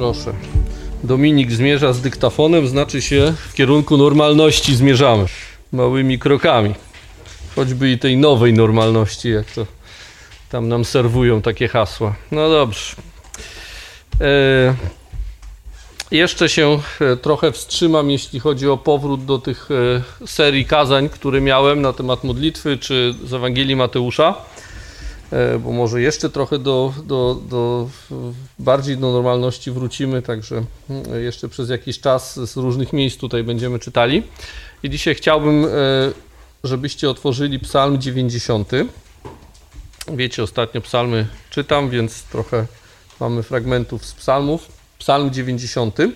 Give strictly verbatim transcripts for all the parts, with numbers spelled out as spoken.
Proszę. Dominik zmierza z dyktafonem, znaczy się w kierunku normalności zmierzamy. Małymi krokami. Choćby i tej nowej normalności, jak to tam nam serwują takie hasła. No dobrze. E, jeszcze się trochę wstrzymam, jeśli chodzi o powrót do tych e, serii kazań, które miałem na temat modlitwy, czy z Ewangelii Mateusza. Bo może jeszcze trochę do, do, do bardziej do normalności wrócimy, także jeszcze przez jakiś czas z różnych miejsc tutaj będziemy czytali. I dzisiaj chciałbym, żebyście otworzyli Psalm dziewięćdziesiąty. Wiecie, ostatnio psalmy czytam, więc trochę mamy fragmentów z psalmów. Psalm dziewięćdziesiąty.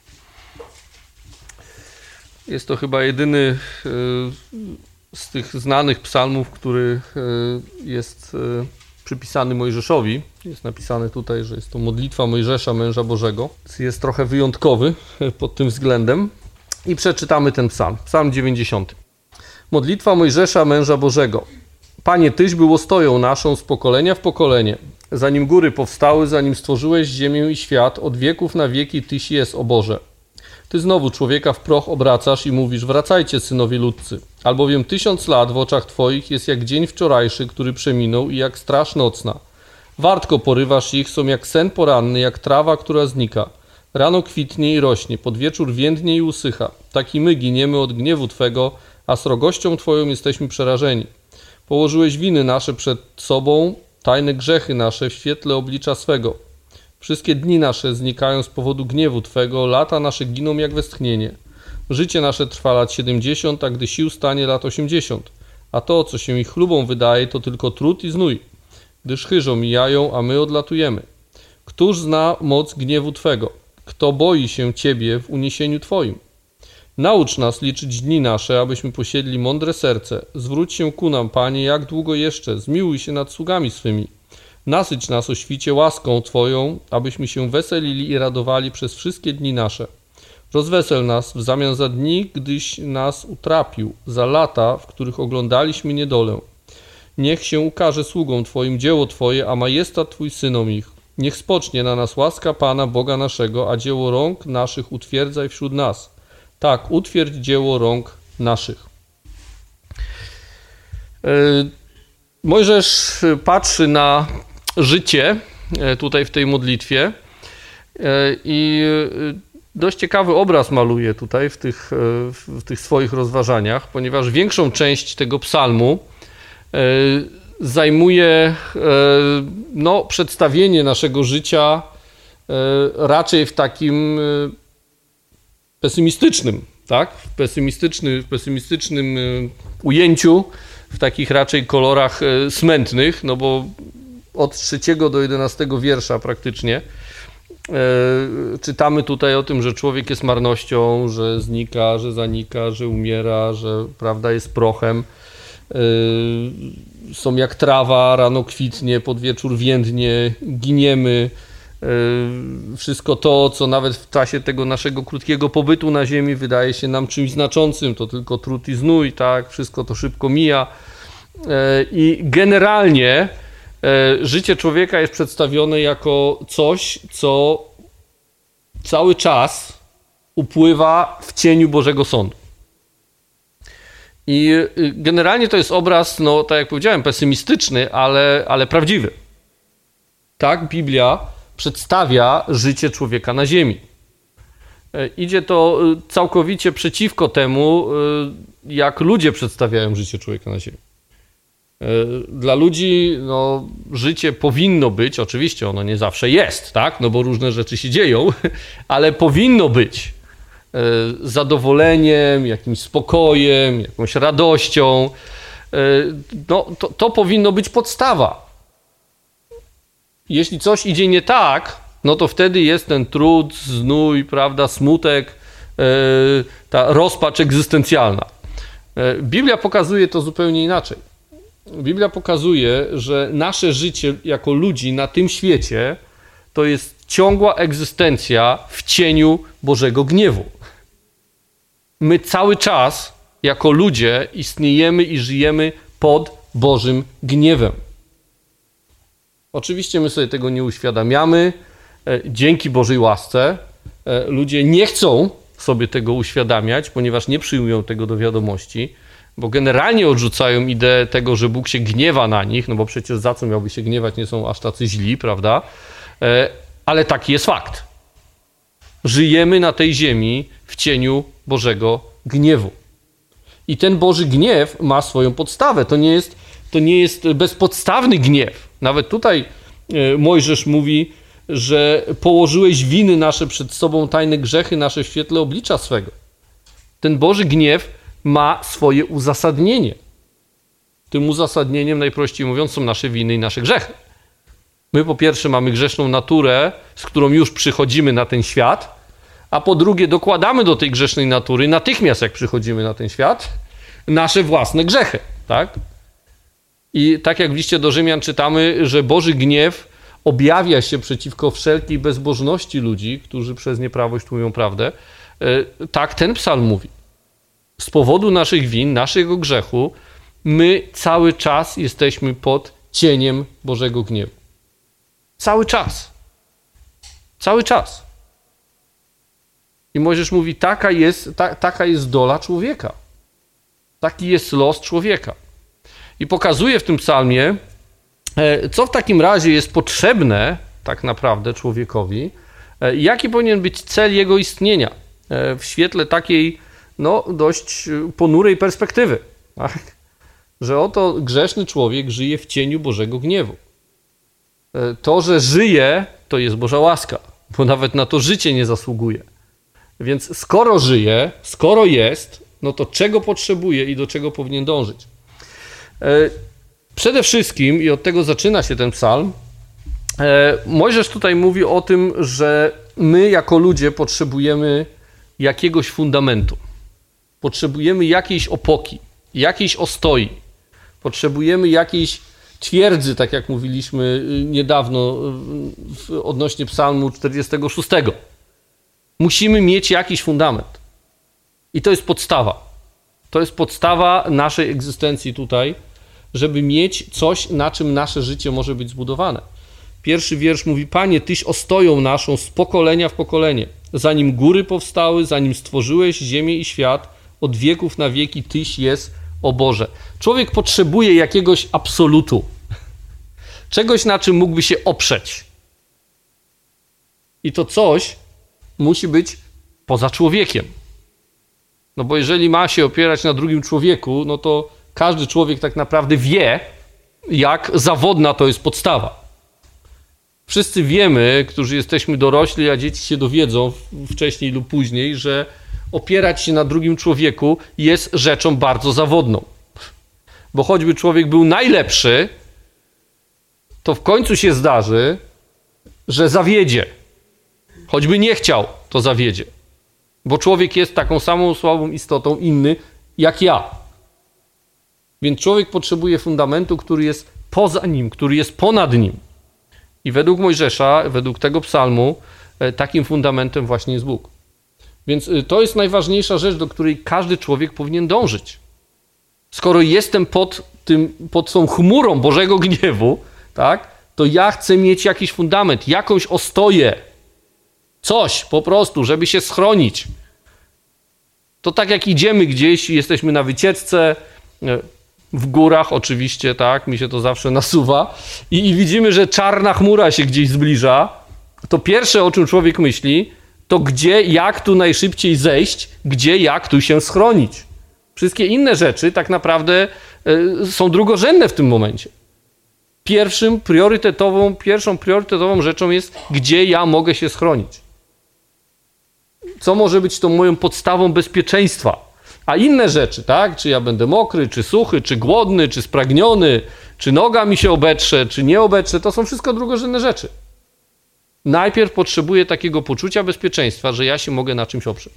Jest to chyba jedyny z tych znanych psalmów, który jest przypisany Mojżeszowi. Jest napisane tutaj, że jest to modlitwa Mojżesza, męża Bożego. Jest trochę wyjątkowy pod tym względem. I przeczytamy ten psalm. Psalm dziewięćdziesiąty. Modlitwa Mojżesza, męża Bożego. Panie, Tyś był ostoją naszą z pokolenia w pokolenie. Zanim góry powstały, zanim stworzyłeś ziemię i świat, od wieków na wieki Tyś jest, o Boże. Ty znowu człowieka w proch obracasz i mówisz: wracajcie, synowie ludcy, albowiem tysiąc lat w oczach Twoich jest jak dzień wczorajszy, który przeminął, i jak straż nocna. Wartko porywasz ich, są jak sen poranny, jak trawa, która znika. Rano kwitnie i rośnie, pod wieczór więdnie i usycha. Tak i my giniemy od gniewu Twego, a srogością Twoją jesteśmy przerażeni. Położyłeś winy nasze przed sobą, tajne grzechy nasze w świetle oblicza swego. Wszystkie dni nasze znikają z powodu gniewu Twego, lata nasze giną jak westchnienie. Życie nasze trwa lat siedemdziesiąt, a gdy sił stanie lat osiemdziesiąt. A to, co się ich chlubą wydaje, to tylko trud i znój. Gdyż chyżo mijają, a my odlatujemy. Któż zna moc gniewu Twego? Kto boi się Ciebie w uniesieniu Twoim? Naucz nas liczyć dni nasze, abyśmy posiedli mądre serce. Zwróć się ku nam, Panie, jak długo jeszcze? Zmiłuj się nad sługami swymi. Nasyć nas o świcie łaską Twoją, abyśmy się weselili i radowali przez wszystkie dni nasze. Rozwesel nas w zamian za dni, gdyś nas utrapił, za lata, w których oglądaliśmy niedolę. Niech się ukaże sługom Twoim dzieło Twoje, a majestat Twój synom ich. Niech spocznie na nas łaska Pana, Boga naszego, a dzieło rąk naszych utwierdzaj wśród nas. Tak, utwierdź dzieło rąk naszych. Mojżesz patrzy na życie tutaj w tej modlitwie i dość ciekawy obraz maluje tutaj w tych, w tych swoich rozważaniach, ponieważ większą część tego psalmu zajmuje no, przedstawienie naszego życia raczej w takim pesymistycznym, tak? W, pesymistyczny, w pesymistycznym ujęciu, w takich raczej kolorach smętnych, no bo od trzeciego do jedenastego wiersza praktycznie e, czytamy tutaj o tym, że człowiek jest marnością, że znika, że zanika, że umiera, że prawda jest prochem. E, są jak trawa, rano kwitnie, pod wieczór więdnie, giniemy. E, wszystko to, co nawet w czasie tego naszego krótkiego pobytu na ziemi wydaje się nam czymś znaczącym, to tylko trud i znój, tak? Wszystko to szybko mija. E, I generalnie życie człowieka jest przedstawione jako coś, co cały czas upływa w cieniu Bożego Sądu. I generalnie to jest obraz, no tak jak powiedziałem, pesymistyczny, ale, ale prawdziwy. Tak Biblia przedstawia życie człowieka na ziemi. Idzie to całkowicie przeciwko temu, jak ludzie przedstawiają życie człowieka na ziemi. Dla ludzi no, życie powinno być, oczywiście ono nie zawsze jest, tak? No bo różne rzeczy się dzieją, ale powinno być zadowoleniem, jakimś spokojem, jakąś radością. No, to, to powinno być podstawa. Jeśli coś idzie nie tak, no to wtedy jest ten trud, znój, prawda, smutek, ta rozpacz egzystencjalna. Biblia pokazuje to zupełnie inaczej. Biblia pokazuje, że nasze życie jako ludzi na tym świecie to jest ciągła egzystencja w cieniu Bożego gniewu. My cały czas jako ludzie istniejemy i żyjemy pod Bożym gniewem. Oczywiście my sobie tego nie uświadamiamy, dzięki Bożej łasce ludzie nie chcą sobie tego uświadamiać, ponieważ nie przyjmują tego do wiadomości, bo generalnie odrzucają ideę tego, że Bóg się gniewa na nich, no bo przecież za co miałby się gniewać, nie są aż tacy źli, prawda? Ale taki jest fakt. Żyjemy na tej ziemi w cieniu Bożego gniewu. I ten Boży gniew ma swoją podstawę. To nie jest, to nie jest bezpodstawny gniew. Nawet tutaj Mojżesz mówi, że położyłeś winy nasze przed sobą, tajne grzechy nasze w świetle oblicza swego. Ten Boży gniew ma swoje uzasadnienie. Tym uzasadnieniem, najprościej mówiąc, są nasze winy i nasze grzechy. My po pierwsze mamy grzeszną naturę, z którą już przychodzimy na ten świat, a po drugie dokładamy do tej grzesznej natury natychmiast, jak przychodzimy na ten świat, nasze własne grzechy. Tak? I tak jak w liście do Rzymian czytamy, że Boży gniew objawia się przeciwko wszelkiej bezbożności ludzi, którzy przez nieprawość tłumią prawdę, tak ten psalm mówi. Z powodu naszych win, naszego grzechu, my cały czas jesteśmy pod cieniem Bożego gniewu. Cały czas. Cały czas. I Mojżesz mówi, taka jest, ta, taka jest dola człowieka. Taki jest los człowieka. I pokazuje w tym psalmie, co w takim razie jest potrzebne tak naprawdę człowiekowi, jaki powinien być cel jego istnienia w świetle takiej no, dość ponurej perspektywy. Tak? Że oto grzeszny człowiek żyje w cieniu Bożego gniewu. To, że żyje, to jest Boża łaska, bo nawet na to życie nie zasługuje. Więc skoro żyje, skoro jest, no to czego potrzebuje i do czego powinien dążyć? Przede wszystkim, i od tego zaczyna się ten psalm, Mojżesz tutaj mówi o tym, że my jako ludzie potrzebujemy jakiegoś fundamentu. Potrzebujemy jakiejś opoki, jakiejś ostoi. Potrzebujemy jakiejś twierdzy, tak jak mówiliśmy niedawno odnośnie psalmu czterdziestego szóstego. Musimy mieć jakiś fundament. I to jest podstawa. To jest podstawa naszej egzystencji tutaj, żeby mieć coś, na czym nasze życie może być zbudowane. Pierwszy wiersz mówi, Panie, Tyś ostoją naszą z pokolenia w pokolenie. Zanim góry powstały, zanim stworzyłeś ziemię i świat, od wieków na wieki Tyś jest, o Boże. Człowiek potrzebuje jakiegoś absolutu. Czegoś, na czym mógłby się oprzeć. I to coś musi być poza człowiekiem. No bo jeżeli ma się opierać na drugim człowieku, no to każdy człowiek tak naprawdę wie, jak zawodna to jest podstawa. Wszyscy wiemy, którzy jesteśmy dorośli, a dzieci się dowiedzą wcześniej lub później, że opierać się na drugim człowieku jest rzeczą bardzo zawodną. Bo choćby człowiek był najlepszy, to w końcu się zdarzy, że zawiedzie. Choćby nie chciał, to zawiedzie. Bo człowiek jest taką samą słabą istotą, inny jak ja. Więc człowiek potrzebuje fundamentu, który jest poza nim, który jest ponad nim. I według Mojżesza, według tego psalmu, takim fundamentem właśnie jest Bóg. Więc to jest najważniejsza rzecz, do której każdy człowiek powinien dążyć. Skoro jestem pod, tym, pod tą chmurą Bożego gniewu, tak, to ja chcę mieć jakiś fundament, jakąś ostoję. Coś po prostu, żeby się schronić. To tak jak idziemy gdzieś, jesteśmy na wycieczce, w górach oczywiście, tak, mi się to zawsze nasuwa, i, i widzimy, że czarna chmura się gdzieś zbliża, to pierwsze, o czym człowiek myśli, to gdzie, jak tu najszybciej zejść, gdzie, jak tu się schronić. Wszystkie inne rzeczy tak naprawdę y, są drugorzędne w tym momencie. Pierwszym priorytetową, pierwszą priorytetową rzeczą jest, gdzie ja mogę się schronić. Co może być tą moją podstawą bezpieczeństwa. A inne rzeczy, tak? Czy ja będę mokry, czy suchy, czy głodny, czy spragniony, czy noga mi się obetrze, czy nie obetrze, to są wszystko drugorzędne rzeczy. Najpierw potrzebuję takiego poczucia bezpieczeństwa, że ja się mogę na czymś oprzeć.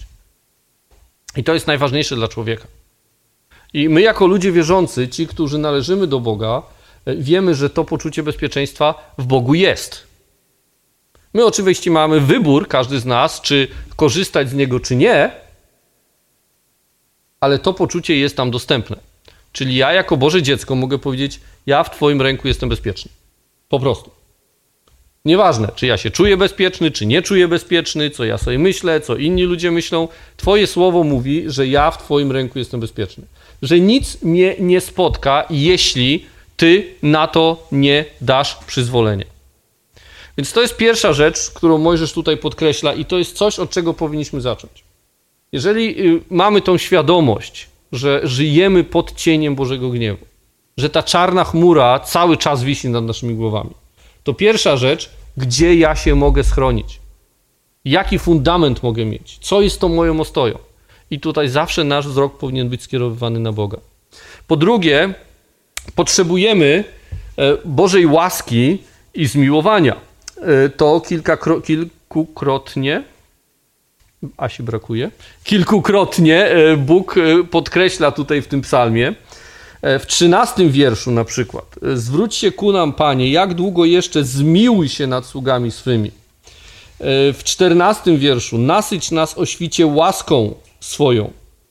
I to jest najważniejsze dla człowieka. I my jako ludzie wierzący, ci, którzy należymy do Boga, wiemy, że to poczucie bezpieczeństwa w Bogu jest. My oczywiście mamy wybór, każdy z nas, czy korzystać z niego, czy nie, ale to poczucie jest tam dostępne. Czyli ja jako Boże dziecko mogę powiedzieć, ja w Twoim ręku jestem bezpieczny. Po prostu. Nieważne, czy ja się czuję bezpieczny, czy nie czuję bezpieczny, co ja sobie myślę, co inni ludzie myślą. Twoje słowo mówi, że ja w Twoim ręku jestem bezpieczny. Że nic mnie nie spotka, jeśli Ty na to nie dasz przyzwolenia. Więc to jest pierwsza rzecz, którą Mojżesz tutaj podkreśla i to jest coś, od czego powinniśmy zacząć. Jeżeli mamy tą świadomość, że żyjemy pod cieniem Bożego gniewu, że ta czarna chmura cały czas wisi nad naszymi głowami, to pierwsza rzecz, gdzie ja się mogę schronić? Jaki fundament mogę mieć? Co jest tą moją ostoją? I tutaj zawsze nasz wzrok powinien być skierowany na Boga. Po drugie, potrzebujemy Bożej łaski i zmiłowania. To kilkakro, kilkukrotnie, Asi brakuje, kilkukrotnie Bóg podkreśla tutaj w tym psalmie. W trzynastym wierszu na przykład. Zwróć się ku nam, Panie, jak długo jeszcze zmiłuj się nad sługami swymi. W czternastym wierszu. Nasyć nas o świcie łaską swoją.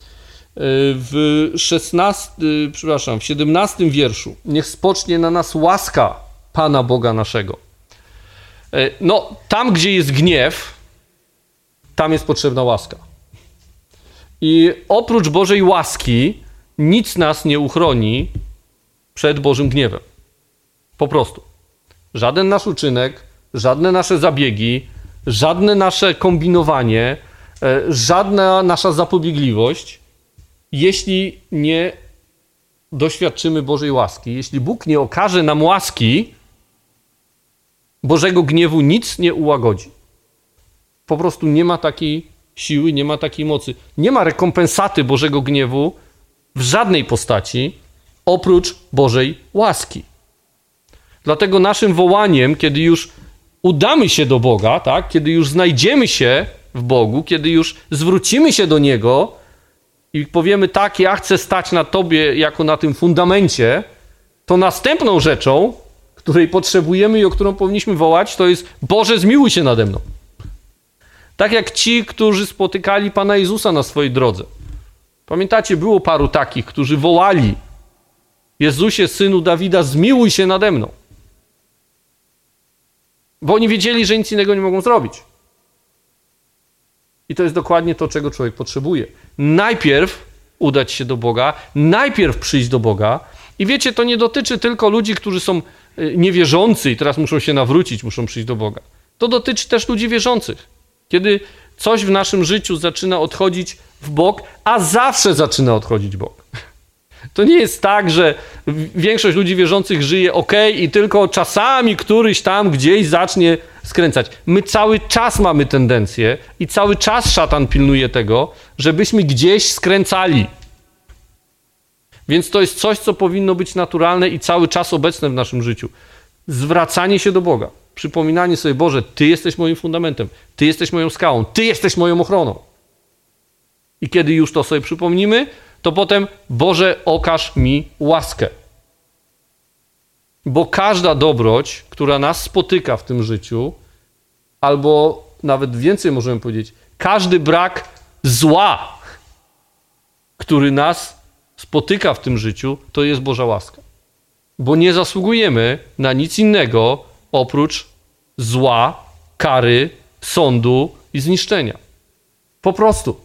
W szesnastym, przepraszam, w siedemnastym wierszu. Niech spocznie na nas łaska Pana Boga naszego. No, tam gdzie jest gniew, tam jest potrzebna łaska. I oprócz Bożej łaski nic nas nie uchroni przed Bożym gniewem. Po prostu. Żaden nasz uczynek, żadne nasze zabiegi, żadne nasze kombinowanie, żadna nasza zapobiegliwość, jeśli nie doświadczymy Bożej łaski, jeśli Bóg nie okaże nam łaski, Bożego gniewu nic nie ułagodzi. Po prostu nie ma takiej siły, nie ma takiej mocy. Nie ma rekompensaty Bożego gniewu w żadnej postaci, oprócz Bożej łaski. Dlatego naszym wołaniem, kiedy już udamy się do Boga, tak, kiedy już znajdziemy się w Bogu, kiedy już zwrócimy się do Niego i powiemy tak, ja chcę stać na Tobie jako na tym fundamencie, to następną rzeczą, której potrzebujemy i o którą powinniśmy wołać, to jest Boże, zmiłuj się nade mną. Tak jak ci, którzy spotykali Pana Jezusa na swojej drodze. Pamiętacie, było paru takich, którzy wołali: Jezusie, Synu Dawida, zmiłuj się nade mną. Bo oni wiedzieli, że nic innego nie mogą zrobić. I to jest dokładnie to, czego człowiek potrzebuje. Najpierw udać się do Boga, najpierw przyjść do Boga. I wiecie, to nie dotyczy tylko ludzi, którzy są niewierzący i teraz muszą się nawrócić, muszą przyjść do Boga. To dotyczy też ludzi wierzących. Kiedy coś w naszym życiu zaczyna odchodzić w bok, a zawsze zaczyna odchodzić w bok. To nie jest tak, że większość ludzi wierzących żyje ok i tylko czasami któryś tam gdzieś zacznie skręcać. My cały czas mamy tendencję i cały czas szatan pilnuje tego, żebyśmy gdzieś skręcali. Więc to jest coś, co powinno być naturalne i cały czas obecne w naszym życiu. Zwracanie się do Boga. Przypominanie sobie: Boże, Ty jesteś moim fundamentem, Ty jesteś moją skałą, Ty jesteś moją ochroną. I kiedy już to sobie przypomnimy, to potem: Boże, okaż mi łaskę. Bo każda dobroć, która nas spotyka w tym życiu, albo nawet więcej możemy powiedzieć, każdy brak zła, który nas spotyka w tym życiu, to jest Boża łaska. Bo nie zasługujemy na nic innego oprócz zła, kary, sądu i zniszczenia. Po prostu.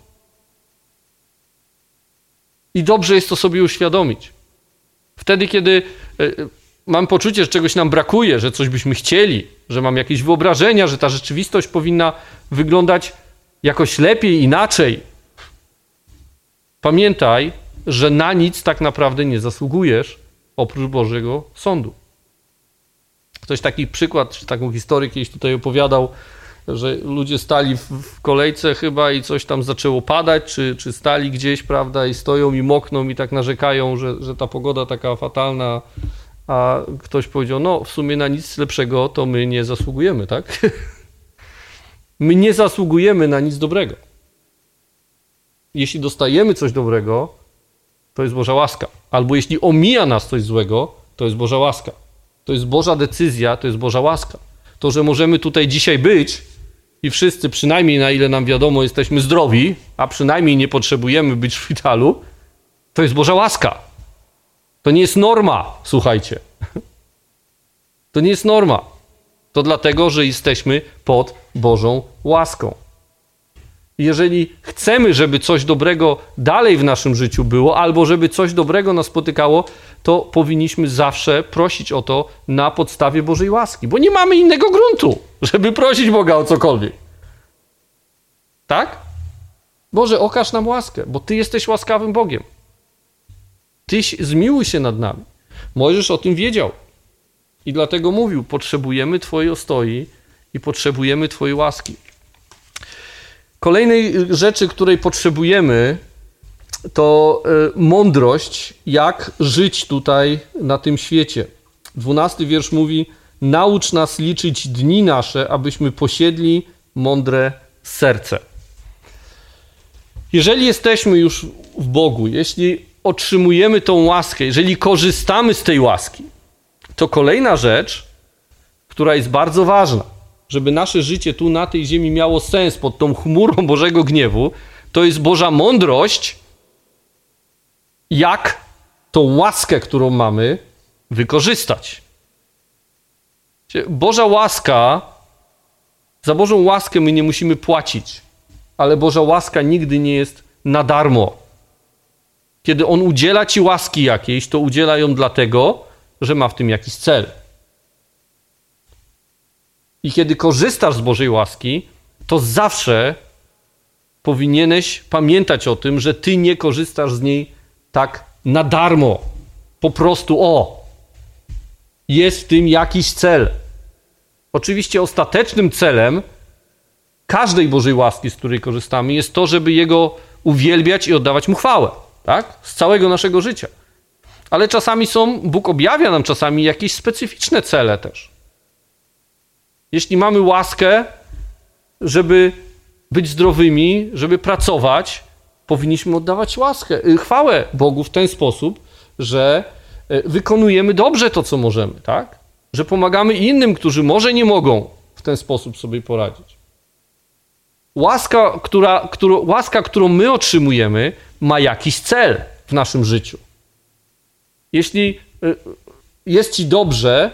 I dobrze jest to sobie uświadomić. Wtedy, kiedy y, mam poczucie, że czegoś nam brakuje, że coś byśmy chcieli, że mam jakieś wyobrażenia, że ta rzeczywistość powinna wyglądać jakoś lepiej, inaczej. Pamiętaj, że na nic tak naprawdę nie zasługujesz oprócz Bożego sądu. Ktoś taki przykład, taką historię kiedyś tutaj opowiadał, że ludzie stali w, w kolejce chyba i coś tam zaczęło padać, czy, czy stali gdzieś, prawda, i stoją i mokną i tak narzekają, że, że ta pogoda taka fatalna, a ktoś powiedział: no w sumie na nic lepszego to my nie zasługujemy, tak? My nie zasługujemy na nic dobrego. Jeśli dostajemy coś dobrego, to jest Boża łaska. Albo jeśli omija nas coś złego, to jest Boża łaska. To jest Boża decyzja, to jest Boża łaska. To, że możemy tutaj dzisiaj być i wszyscy, przynajmniej na ile nam wiadomo, jesteśmy zdrowi, a przynajmniej nie potrzebujemy być w szpitalu, to jest Boża łaska. To nie jest norma, słuchajcie. To nie jest norma. To dlatego, że jesteśmy pod Bożą łaską. Jeżeli chcemy, żeby coś dobrego dalej w naszym życiu było, albo żeby coś dobrego nas spotykało, to powinniśmy zawsze prosić o to na podstawie Bożej łaski, bo nie mamy innego gruntu, żeby prosić Boga o cokolwiek. Tak? Boże, okaż nam łaskę, bo Ty jesteś łaskawym Bogiem. Tyś zmiłuj się nad nami. Mojżesz o tym wiedział i dlatego mówił, potrzebujemy Twojej ostoi i potrzebujemy Twojej łaski. Kolejnej rzeczy, której potrzebujemy, to mądrość, jak żyć tutaj na tym świecie. Dwunasty wiersz mówi, naucz nas liczyć dni nasze, abyśmy posiedli mądre serce. Jeżeli jesteśmy już w Bogu, jeśli otrzymujemy tą łaskę, jeżeli korzystamy z tej łaski, to kolejna rzecz, która jest bardzo ważna, żeby nasze życie tu na tej ziemi miało sens pod tą chmurą Bożego gniewu, to jest Boża mądrość, jak tą łaskę, którą mamy, wykorzystać. Boża łaska, za Bożą łaskę my nie musimy płacić, ale Boża łaska nigdy nie jest na darmo. Kiedy On udziela ci łaski jakiejś, to udziela ją dlatego, że ma w tym jakiś cel. I kiedy korzystasz z Bożej łaski, to zawsze powinieneś pamiętać o tym, że ty nie korzystasz z niej tak na darmo. Po prostu o, jest w tym jakiś cel. Oczywiście ostatecznym celem każdej Bożej łaski, z której korzystamy, jest to, żeby Jego uwielbiać i oddawać Mu chwałę. Tak? Z całego naszego życia. Ale czasami są, Bóg objawia nam czasami jakieś specyficzne cele też. Jeśli mamy łaskę, żeby być zdrowymi, żeby pracować, powinniśmy oddawać łaskę, chwałę Bogu w ten sposób, że wykonujemy dobrze to, co możemy, tak? Że pomagamy innym, którzy może nie mogą w ten sposób sobie poradzić. Łaska, która, którą, łaska, którą my otrzymujemy, ma jakiś cel w naszym życiu. Jeśli jest ci dobrze,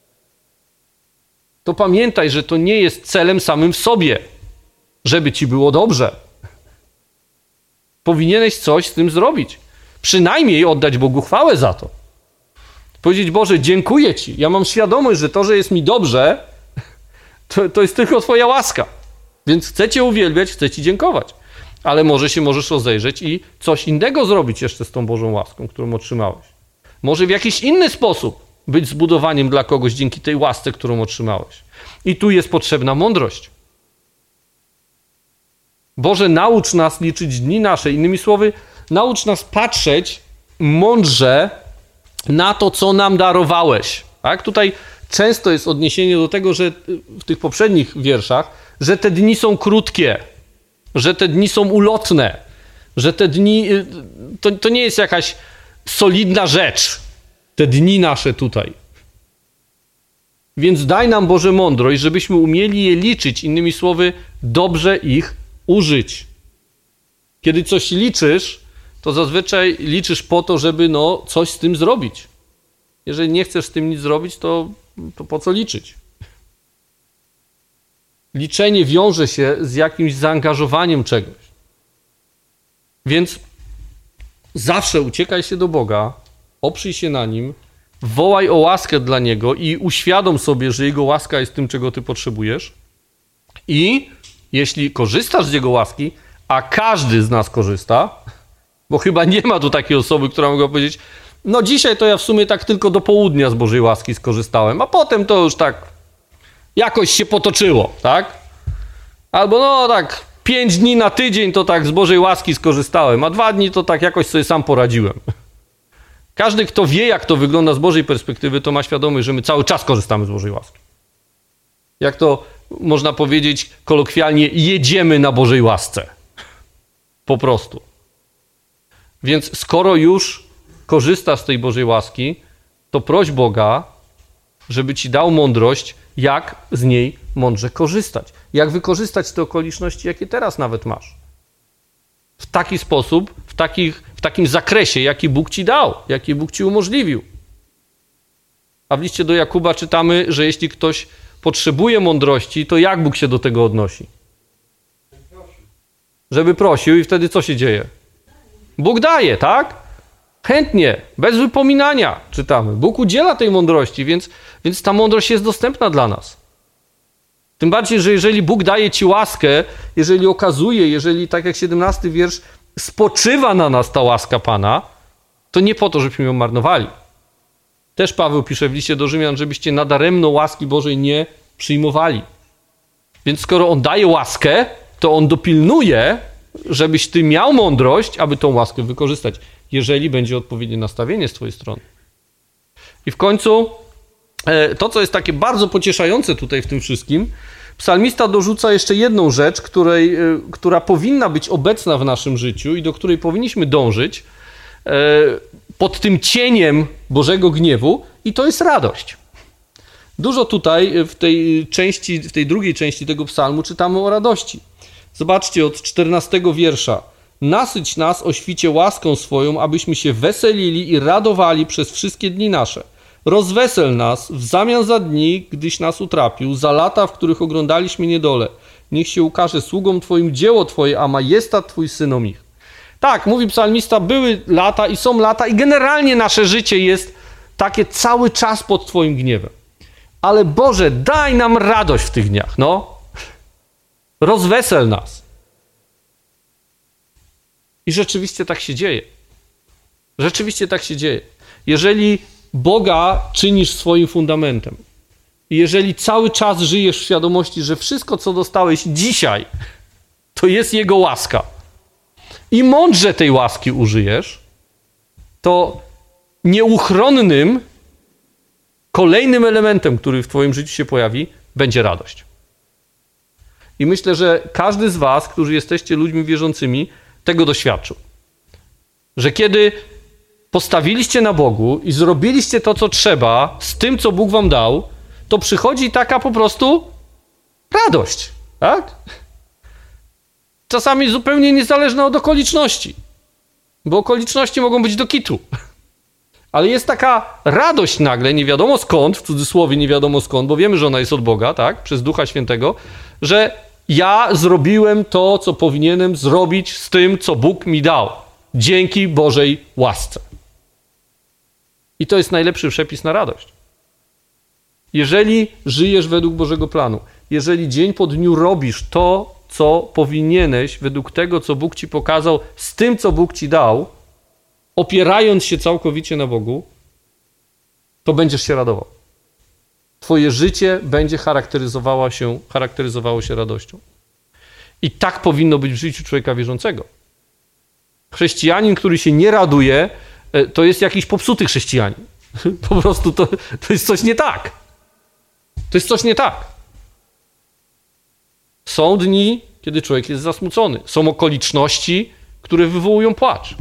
to pamiętaj, że to nie jest celem samym w sobie, żeby ci było dobrze. Powinieneś coś z tym zrobić. Przynajmniej oddać Bogu chwałę za to. Powiedzieć, Boże, dziękuję Ci. Ja mam świadomość, że to, że jest mi dobrze, to, to jest tylko Twoja łaska. Więc chcę Cię uwielbiać, chcę Ci dziękować. Ale może się możesz rozejrzeć i coś innego zrobić jeszcze z tą Bożą łaską, którą otrzymałeś. Może w jakiś inny sposób być zbudowaniem dla kogoś dzięki tej łasce, którą otrzymałeś. I tu jest potrzebna mądrość. Boże, naucz nas liczyć dni nasze. Innymi słowy, naucz nas patrzeć mądrze na to, co nam darowałeś. Tak? Tutaj często jest odniesienie do tego, że w tych poprzednich wierszach, że te dni są krótkie, że te dni są ulotne, że te dni, to, to nie jest jakaś solidna rzecz, te dni nasze tutaj. Więc daj nam, Boże, mądrość, żebyśmy umieli je liczyć, innymi słowy, dobrze ich użyć. Kiedy coś liczysz, to zazwyczaj liczysz po to, żeby no, coś z tym zrobić. Jeżeli nie chcesz z tym nic zrobić, to, to po co liczyć? Liczenie wiąże się z jakimś zaangażowaniem czegoś. Więc zawsze uciekaj się do Boga, oprzyj się na Nim, wołaj o łaskę dla Niego i uświadom sobie, że Jego łaska jest tym, czego Ty potrzebujesz. I jeśli korzystasz z Jego łaski, a każdy z nas korzysta, bo chyba nie ma tu takiej osoby, która mogła powiedzieć, no dzisiaj to ja w sumie tak tylko do południa z Bożej łaski skorzystałem, a potem to już tak jakoś się potoczyło, tak? Albo no tak pięć dni na tydzień to tak z Bożej łaski skorzystałem, a dwa dni to tak jakoś sobie sam poradziłem. Każdy, kto wie, jak to wygląda z Bożej perspektywy, to ma świadomość, że my cały czas korzystamy z Bożej łaski. Jak to można powiedzieć kolokwialnie, jedziemy na Bożej łasce. Po prostu. Więc skoro już korzystasz z tej Bożej łaski, to proś Boga, żeby ci dał mądrość, jak z niej mądrze korzystać. Jak wykorzystać te okoliczności, jakie teraz nawet masz. W taki sposób, w, takich, w takim zakresie, jaki Bóg ci dał, jaki Bóg ci umożliwił. A w liście do Jakuba czytamy, że jeśli ktoś potrzebuje mądrości, to jak Bóg się do tego odnosi? Żeby prosił i wtedy co się dzieje? Bóg daje, tak? Chętnie, bez wypominania czytamy. Bóg udziela tej mądrości, więc, więc ta mądrość jest dostępna dla nas. Tym bardziej, że jeżeli Bóg daje ci łaskę, jeżeli okazuje, jeżeli tak jak siedemnasty wiersz, spoczywa na nas ta łaska Pana, to nie po to, żebyśmy ją marnowali. Też Paweł pisze w liście do Rzymian, żebyście nadaremno łaski Bożej nie przyjmowali. Więc skoro On daje łaskę, to On dopilnuje, żebyś ty miał mądrość, aby tą łaskę wykorzystać, jeżeli będzie odpowiednie nastawienie z twojej strony. I w końcu to, co jest takie bardzo pocieszające tutaj w tym wszystkim, psalmista dorzuca jeszcze jedną rzecz, której, która powinna być obecna w naszym życiu i do której powinniśmy dążyć pod tym cieniem Bożego gniewu, i to jest radość. Dużo tutaj w tej części, w tej drugiej części tego psalmu czytamy o radości. Zobaczcie od czternastego wiersza. Nasyć nas o świcie łaską swoją, abyśmy się weselili i radowali przez wszystkie dni nasze. Rozwesel nas w zamian za dni, gdyś nas utrapił, za lata, w których oglądaliśmy niedolę. Niech się ukaże sługom Twoim dzieło Twoje, a majestat Twój synom ich. Tak, mówi psalmista, były lata i są lata i generalnie nasze życie jest takie cały czas pod Twoim gniewem. Ale Boże, daj nam radość w tych dniach, no. Rozwesel nas. I rzeczywiście tak się dzieje. Rzeczywiście tak się dzieje. Jeżeli Boga czynisz swoim fundamentem i jeżeli cały czas żyjesz w świadomości, że wszystko, co dostałeś dzisiaj, to jest Jego łaska i mądrze tej łaski użyjesz, to nieuchronnym kolejnym elementem, który w twoim życiu się pojawi, będzie radość. I myślę, że każdy z was, którzy jesteście ludźmi wierzącymi, tego doświadczył. Że kiedy postawiliście na Bogu i zrobiliście to, co trzeba, z tym, co Bóg wam dał, to przychodzi taka po prostu radość. Tak? Czasami zupełnie niezależna od okoliczności. Bo okoliczności mogą być do kitu. Ale jest taka radość nagle, nie wiadomo skąd, w cudzysłowie nie wiadomo skąd, bo wiemy, że ona jest od Boga, tak? Przez Ducha Świętego, że ja zrobiłem to, co powinienem zrobić z tym, co Bóg mi dał. Dzięki Bożej łasce. I to jest najlepszy przepis na radość. Jeżeli żyjesz według Bożego planu, jeżeli dzień po dniu robisz to, co powinieneś według tego, co Bóg ci pokazał, z tym, co Bóg ci dał, opierając się całkowicie na Bogu, to będziesz się radował. Twoje życie będzie charakteryzowało się, charakteryzowało się radością. I tak powinno być w życiu człowieka wierzącego. Chrześcijanin, który się nie raduje, to jest jakiś popsuty chrześcijanin. Po prostu to, to jest coś nie tak. To jest coś nie tak. Są dni, kiedy człowiek jest zasmucony. Są okoliczności, które wywołują płacz.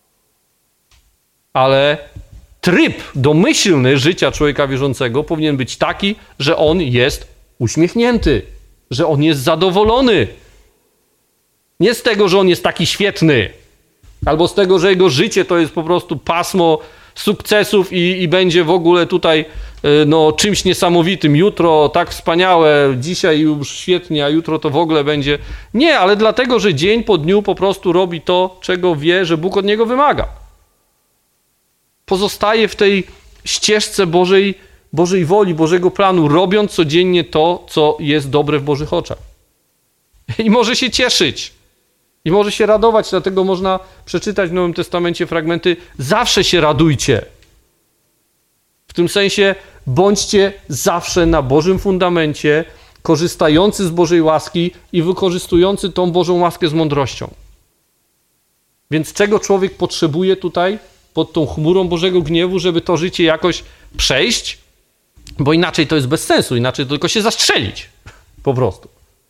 Ale tryb domyślny życia człowieka wierzącego powinien być taki, że on jest uśmiechnięty, że on jest zadowolony. Nie z tego, że on jest taki świetny, albo z tego, że jego życie to jest po prostu pasmo sukcesów i, i będzie w ogóle tutaj no, czymś niesamowitym. Jutro tak wspaniałe, dzisiaj już świetnie, a jutro to w ogóle będzie... Nie, ale dlatego, że dzień po dniu po prostu robi to, czego wie, że Bóg od niego wymaga. Pozostaje w tej ścieżce Bożej, Bożej woli, Bożego planu, robiąc codziennie to, co jest dobre w Bożych oczach. I może się cieszyć. I może się radować, dlatego można przeczytać w Nowym Testamencie fragmenty zawsze się radujcie. W tym sensie bądźcie zawsze na Bożym fundamencie, korzystający z Bożej łaski i wykorzystujący tą Bożą łaskę z mądrością. Więc czego człowiek potrzebuje tutaj pod tą chmurą Bożego gniewu, żeby to życie jakoś przejść? Bo inaczej to jest bez sensu, inaczej tylko się zastrzelić. Po prostu.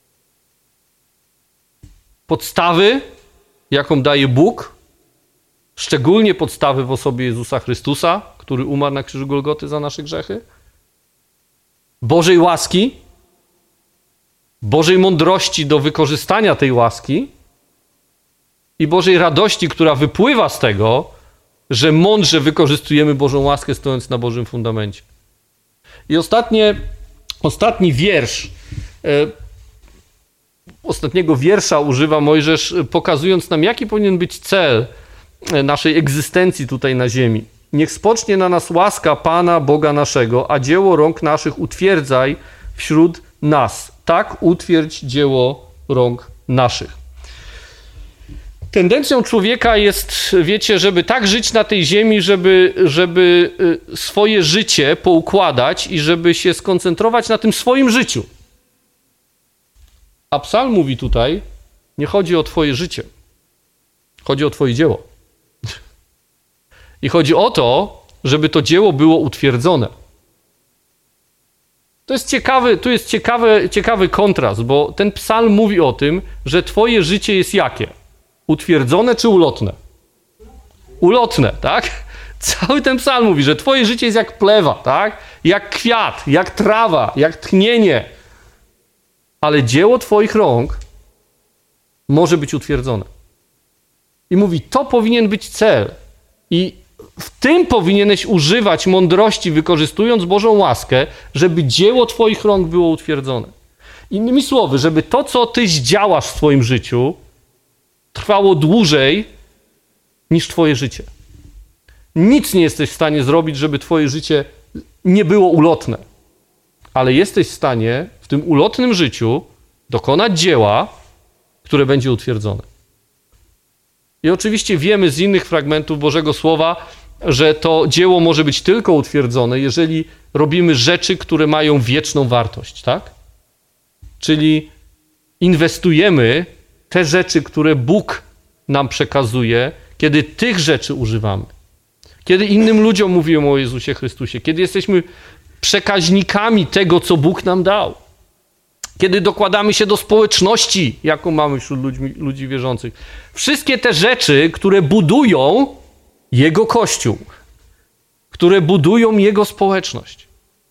Podstawy, jaką daje Bóg, szczególnie podstawy w osobie Jezusa Chrystusa, który umarł na krzyżu Golgoty za nasze grzechy, Bożej łaski, Bożej mądrości do wykorzystania tej łaski i Bożej radości, która wypływa z tego, że mądrze wykorzystujemy Bożą łaskę, stojąc na Bożym fundamencie. I ostatnie Ostatni wiersz, e, ostatniego wiersza używa Mojżesz, pokazując nam, jaki powinien być cel naszej egzystencji tutaj na ziemi. Niech spocznie na nas łaska Pana Boga naszego, a dzieło rąk naszych utwierdzaj wśród nas. Tak utwierdź dzieło rąk naszych. Tendencją człowieka jest, wiecie, żeby tak żyć na tej ziemi, żeby, żeby swoje życie poukładać i żeby się skoncentrować na tym swoim życiu. A psalm mówi tutaj, nie chodzi o twoje życie, chodzi o twoje dzieło. I chodzi o to, żeby to dzieło było utwierdzone. To jest ciekawy, tu jest ciekawy, ciekawy kontrast, bo ten psalm mówi o tym, że twoje życie jest jakie? Utwierdzone czy ulotne? Ulotne, tak? Cały ten psalm mówi, że twoje życie jest jak plewa, tak? Jak kwiat, jak trawa, jak tchnienie. Ale dzieło twoich rąk może być utwierdzone. I mówi, to powinien być cel. I w tym powinieneś używać mądrości, wykorzystując Bożą łaskę, żeby dzieło twoich rąk było utwierdzone. Innymi słowy, żeby to, co ty zdziałasz w swoim życiu, trwało dłużej niż twoje życie. Nic nie jesteś w stanie zrobić, żeby twoje życie nie było ulotne. Ale jesteś w stanie w tym ulotnym życiu dokonać dzieła, które będzie utwierdzone. I oczywiście wiemy z innych fragmentów Bożego Słowa, że to dzieło może być tylko utwierdzone, jeżeli robimy rzeczy, które mają wieczną wartość, tak? Czyli inwestujemy te rzeczy, które Bóg nam przekazuje, kiedy tych rzeczy używamy. Kiedy innym ludziom mówimy o Jezusie Chrystusie, kiedy jesteśmy przekaźnikami tego, co Bóg nam dał. Kiedy dokładamy się do społeczności, jaką mamy wśród ludzi, ludzi wierzących. Wszystkie te rzeczy, które budują Jego Kościół, które budują Jego społeczność.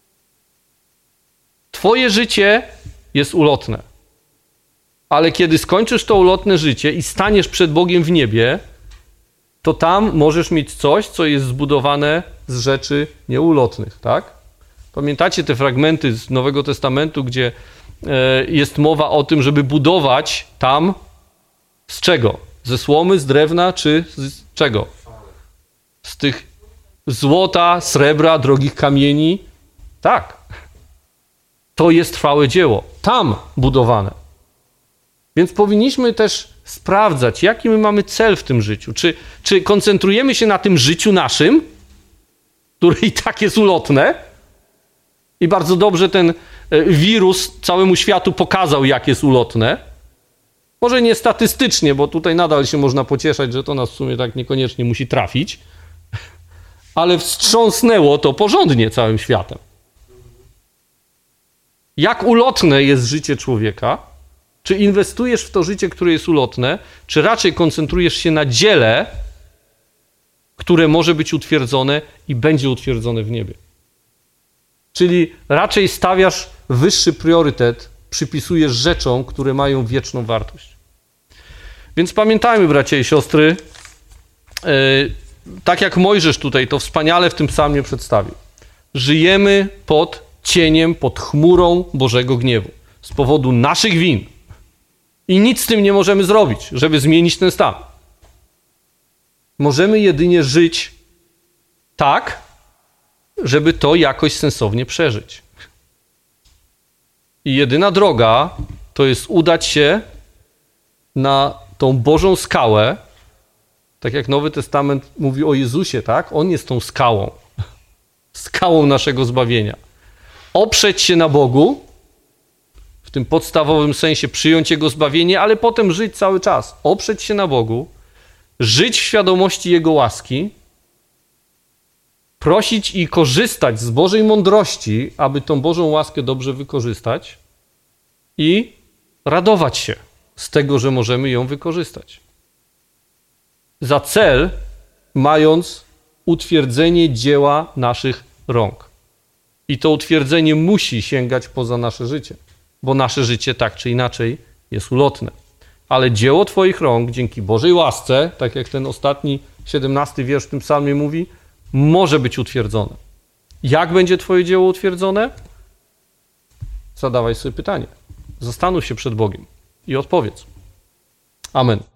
Twoje życie jest ulotne. Ale kiedy skończysz to ulotne życie i staniesz przed Bogiem w niebie, to tam możesz mieć coś, co jest zbudowane z rzeczy nieulotnych, tak? Pamiętacie te fragmenty z Nowego Testamentu, gdzie jest mowa o tym, żeby budować tam z czego? Ze słomy, z drewna, czy z czego? Z tych złota, srebra, drogich kamieni? Tak. To jest trwałe dzieło. Tam budowane. Więc powinniśmy też sprawdzać, jaki my mamy cel w tym życiu. Czy, czy koncentrujemy się na tym życiu naszym, które i tak jest ulotne, i bardzo dobrze ten wirus całemu światu pokazał, jak jest ulotne. Może nie statystycznie, bo tutaj nadal się można pocieszać, że to nas w sumie tak niekoniecznie musi trafić, ale wstrząsnęło to porządnie całym światem. Jak ulotne jest życie człowieka? Czy inwestujesz w to życie, które jest ulotne, czy raczej koncentrujesz się na dziele, które może być utwierdzone i będzie utwierdzone w niebie? Czyli raczej stawiasz wyższy priorytet, przypisujesz rzeczom, które mają wieczną wartość. Więc pamiętajmy, bracia i siostry, yy, tak jak Mojżesz tutaj to wspaniale w tym psalmie przedstawił. Żyjemy pod cieniem, pod chmurą Bożego gniewu z powodu naszych win. I nic z tym nie możemy zrobić, żeby zmienić ten stan. Możemy jedynie żyć tak, żeby to jakoś sensownie przeżyć. I jedyna droga to jest udać się na tą Bożą skałę, tak jak Nowy Testament mówi o Jezusie, tak? On jest tą skałą, skałą naszego zbawienia. Oprzeć się na Bogu, w tym podstawowym sensie przyjąć Jego zbawienie, ale potem żyć cały czas. Oprzeć się na Bogu, żyć w świadomości Jego łaski, prosić i korzystać z Bożej mądrości, aby tą Bożą łaskę dobrze wykorzystać i radować się z tego, że możemy ją wykorzystać. Za cel mając utwierdzenie dzieła naszych rąk. I to utwierdzenie musi sięgać poza nasze życie, bo nasze życie tak czy inaczej jest ulotne. Ale dzieło Twoich rąk, dzięki Bożej łasce, tak jak ten ostatni, siedemnasty wiersz w tym psalmie mówi, może być utwierdzone. Jak będzie Twoje dzieło utwierdzone? zadawaj sobie pytanie. Zastanów się przed Bogiem i odpowiedz. Amen.